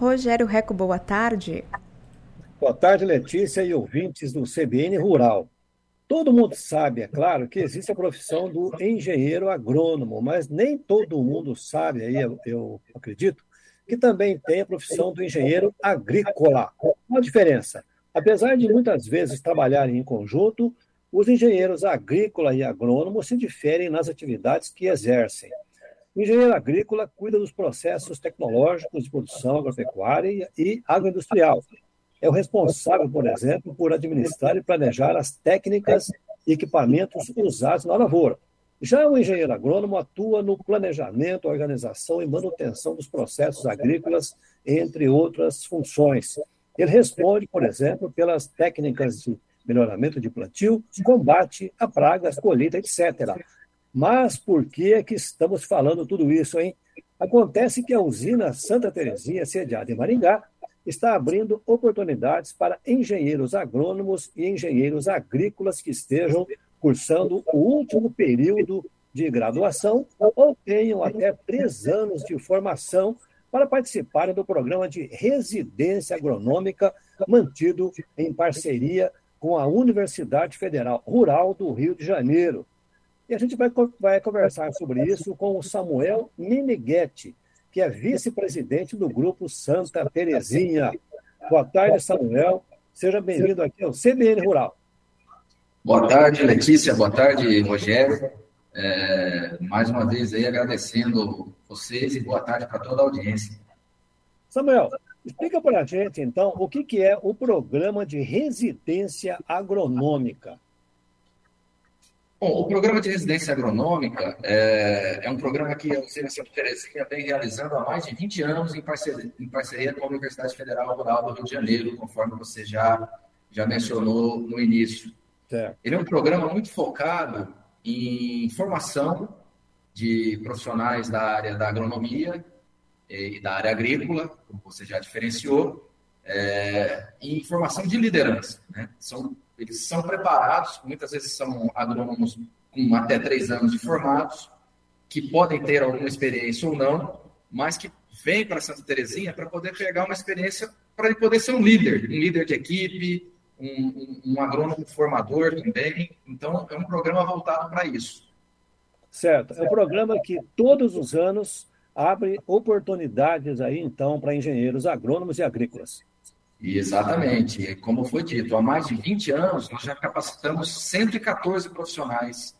Rogério Reco, boa tarde. Boa tarde, Letícia e ouvintes do CBN Rural. Todo mundo sabe, é claro, que existe a profissão do engenheiro agrônomo, mas nem todo mundo sabe, aí eu acredito, que também tem a profissão do engenheiro agrícola. Qual a diferença? Apesar de muitas vezes trabalharem em conjunto, os engenheiros agrícola e agrônomo se diferem nas atividades que exercem. O engenheiro agrícola cuida dos processos tecnológicos de produção agropecuária e agroindustrial. É o responsável, por exemplo, por administrar e planejar as técnicas e equipamentos usados na lavoura. Já o engenheiro agrônomo atua no planejamento, organização e manutenção dos processos agrícolas, entre outras funções. Ele responde, por exemplo, pelas técnicas de melhoramento de plantio, combate a pragas, colheita, etc. Mas por que é que estamos falando tudo isso, hein? Acontece que a usina Santa Terezinha, sediada em Maringá, está abrindo oportunidades para engenheiros agrônomos e engenheiros agrícolas que estejam cursando o último período de graduação ou tenham até 3 anos de formação para participarem do programa de residência agronômica mantido em parceria com a Universidade Federal Rural do Rio de Janeiro. E a gente vai conversar sobre isso com o Samuel Meneghetti, que é vice-presidente do Grupo Santa Terezinha. Boa tarde, Samuel. Seja bem-vindo aqui ao CBN Rural. Boa tarde, Letícia. Boa tarde, Rogério. Mais uma vez aí agradecendo vocês e boa tarde para toda a audiência. Samuel, explica para a gente, então, o que é o programa de residência agronômica. Bom, o programa de residência agronômica é um programa que a usina Santa Terezinha vem realizando há mais de 20 anos em parceria com a Universidade Federal Rural do Rio de Janeiro, conforme você já mencionou no início. Certo. Ele é um programa muito focado em formação de profissionais da área da agronomia e da área agrícola, como você já diferenciou, e formação de liderança, né? Eles são preparados, muitas vezes são agrônomos com até 3 anos de formados, que podem ter alguma experiência ou não, mas que vêm para Santa Terezinha para poder pegar uma experiência, para ele poder ser um líder de equipe, um agrônomo formador também. Então, é um programa voltado para isso. Certo. É um programa que todos os anos abre oportunidades aí, então, para engenheiros agrônomos e agrícolas. Exatamente. Como foi dito, há mais de 20 anos, nós já capacitamos 114 profissionais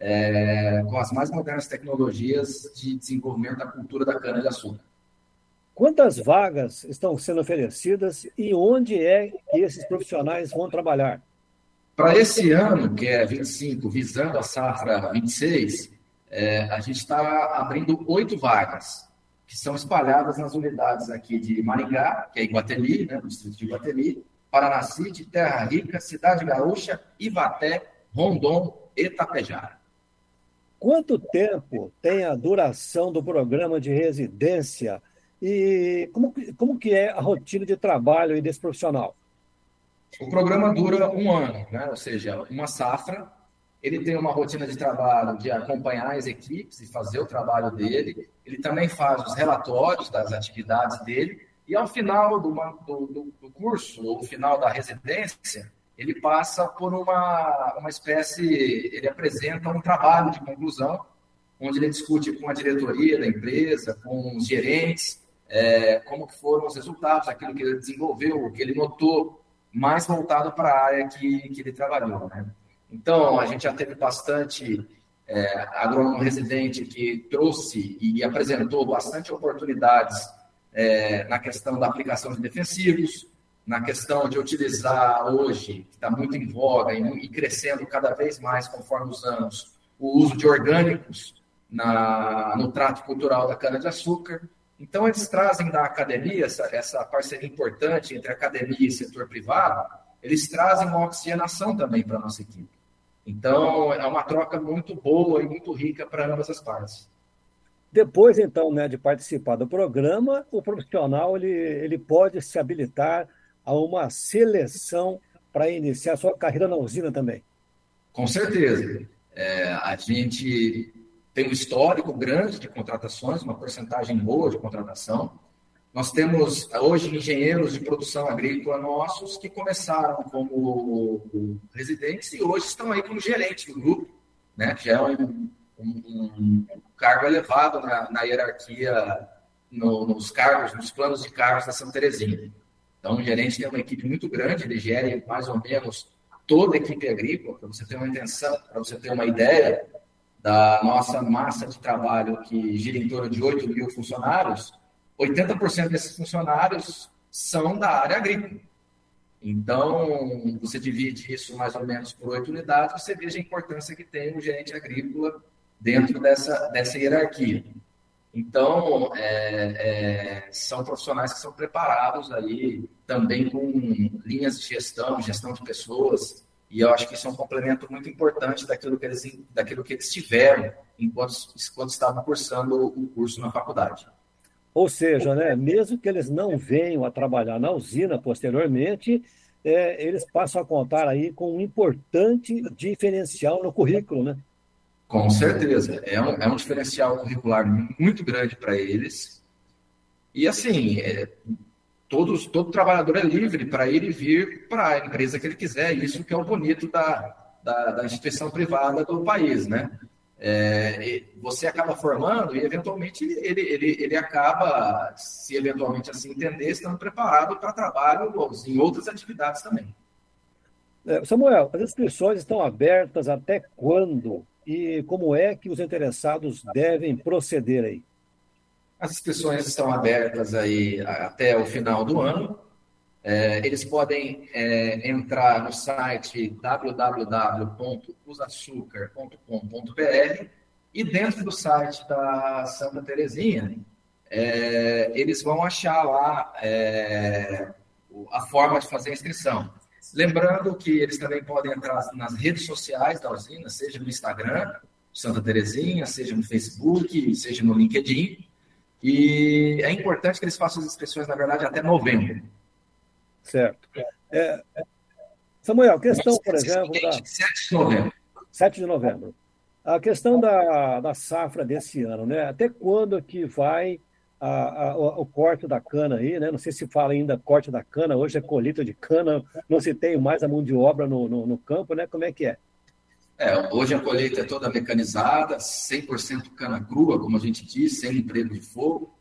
com as mais modernas tecnologias de desenvolvimento da cultura da cana-de-açúcar. Quantas vagas estão sendo oferecidas e onde é que esses profissionais vão trabalhar? Para esse ano, que é 25, visando a safra 26, a gente está abrindo 8 vagas, que são espalhadas nas unidades aqui de Maringá, que é Iguatemi, né, no distrito de Iguatemi, Paranacite, Terra Rica, Cidade Gaúcha, Ivaté, Rondon e Tapejara. Quanto tempo tem a duração do programa de residência e como que é a rotina de trabalho aí desse profissional? O programa dura 1 ano, né? Ou seja, uma safra. Ele tem uma rotina de trabalho de acompanhar as equipes e fazer o trabalho dele. Ele também faz os relatórios das atividades dele. E ao final do curso, ou final da residência, ele passa por uma espécie, ele apresenta um trabalho de conclusão, onde ele discute com a diretoria da empresa, com os gerentes, como foram os resultados, aquilo que ele desenvolveu, o que ele notou, mais voltado para a área que ele trabalhou, né? Então, a gente já teve bastante agrônomo residente que trouxe e apresentou bastante oportunidades na questão da aplicação de defensivos, na questão de utilizar hoje, que está muito em voga e crescendo cada vez mais conforme os anos, o uso de orgânicos no trato cultural da cana-de-açúcar. Então, eles trazem da academia, essa parceria importante entre academia e setor privado, eles trazem uma oxigenação também para a nossa equipe. Então, é uma troca muito boa e muito rica para ambas as partes. Depois, então, né, de participar do programa, o profissional ele pode se habilitar a uma seleção para iniciar sua carreira na usina também. Com certeza. A gente tem um histórico grande de contratações, uma porcentagem boa de contratação. Nós temos hoje engenheiros de produção agrícola nossos que começaram como residentes e hoje estão aí como gerentes do grupo, né? Que já é um cargo elevado na hierarquia, nos cargos, nos planos de cargos da Santa Terezinha. Então, o gerente tem uma equipe muito grande, ele gere mais ou menos toda a equipe agrícola, para você ter uma intenção, para você ter uma ideia da nossa massa de trabalho, que gira em torno de 8 mil funcionários, 80% desses funcionários são da área agrícola. Então, você divide isso mais ou menos por 8 unidades, você veja a importância que tem o gerente agrícola dentro dessa hierarquia. Então, são profissionais que são preparados aí também com linhas de gestão de pessoas, e eu acho que isso é um complemento muito importante daquilo que eles tiveram enquanto estavam cursando o curso na faculdade. Ou seja, né, mesmo que eles não venham a trabalhar na usina posteriormente, eles passam a contar aí com um importante diferencial no currículo, né? Com certeza, é um diferencial curricular muito grande para eles. E assim, todo trabalhador é livre para ir e vir para a empresa que ele quiser. Isso que é o bonito da instituição privada do país, né? Você acaba formando e eventualmente ele acaba, se eventualmente assim entender, estando preparado para trabalho em outras atividades também. Samuel, as inscrições estão abertas até quando? E como é que os interessados devem proceder aí? As inscrições estão abertas aí até o final do ano. Eles podem entrar no site www.usaçucar.com.br e dentro do site da Santa Terezinha, eles vão achar lá a forma de fazer a inscrição. Lembrando que eles também podem entrar nas redes sociais da usina, seja no Instagram, Santa Terezinha, seja no Facebook, seja no LinkedIn. E é importante que eles façam as inscrições, na verdade, até novembro. Certo. Samuel, questão, por exemplo... 7 de novembro. 7 de novembro. A questão da safra desse ano, né? Até quando que vai o corte da cana aí, né? Não sei se fala ainda corte da cana, hoje é colheita de cana, não se tem mais a mão de obra no campo, né? Como é que é? Hoje a colheita é toda mecanizada, 100% cana crua, como a gente diz, sem emprego de fogo.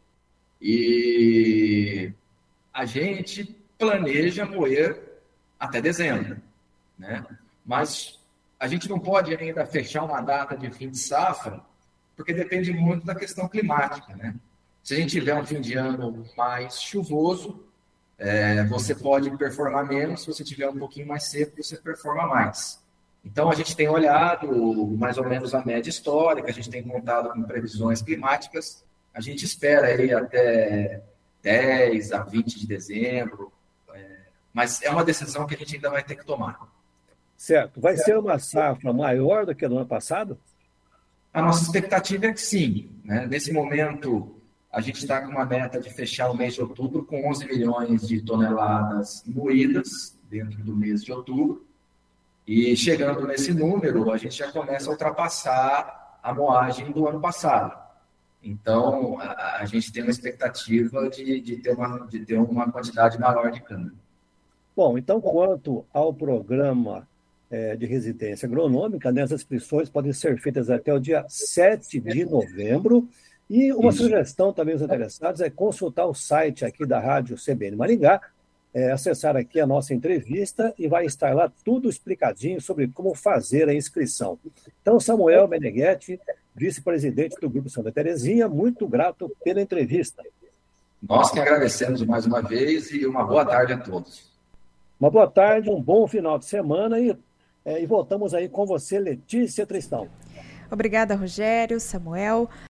E a gente planeja moer até dezembro, né? Mas a gente não pode ainda fechar uma data de fim de safra, porque depende muito da questão climática, né? Se a gente tiver um fim de ano mais chuvoso, você pode performar menos. Se você tiver um pouquinho mais seco, você performa mais. Então, a gente tem olhado mais ou menos a média histórica, a gente tem contado com previsões climáticas, a gente espera aí até 10 a 20 de dezembro, mas é uma decisão que a gente ainda vai ter que tomar. Certo. Vai ser uma safra maior do que a do ano passado? A nossa expectativa é que sim, né? Nesse momento, a gente está com uma meta de fechar o mês de outubro com 11 milhões de toneladas moídas dentro do mês de outubro. E chegando nesse número, a gente já começa a ultrapassar a moagem do ano passado. Então, a gente tem uma expectativa de ter uma quantidade maior de cana. Bom, então, quanto ao programa de residência agronômica, né, as inscrições podem ser feitas até o dia 7 de novembro. E uma sugestão também aos interessados é consultar o site aqui da Rádio CBN Maringá, acessar aqui a nossa entrevista e vai estar lá tudo explicadinho sobre como fazer a inscrição. Então, Samuel Meneghetti, vice-presidente do Grupo Santa Terezinha, muito grato pela entrevista. Nós que agradecemos mais uma vez e uma boa tarde a todos. Uma boa tarde, um bom final de semana e voltamos aí com você, Letícia Tristão. Obrigada, Rogério, Samuel.